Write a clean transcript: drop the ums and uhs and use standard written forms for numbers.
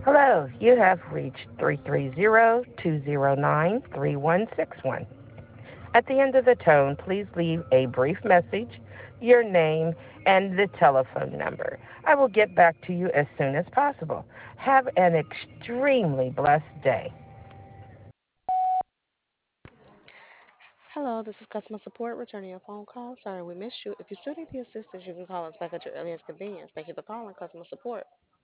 Hello, you have reached 330-209-3161. At the end of the tone, please leave a brief message, your name, and the telephone number. I will get back to you as soon as possible. Have an extremely blessed day. Hello, this is customer support returning your phone call. Sorry we missed you. If you still need the assistance, you can call us back at your earliest convenience. Thank you for calling customer support.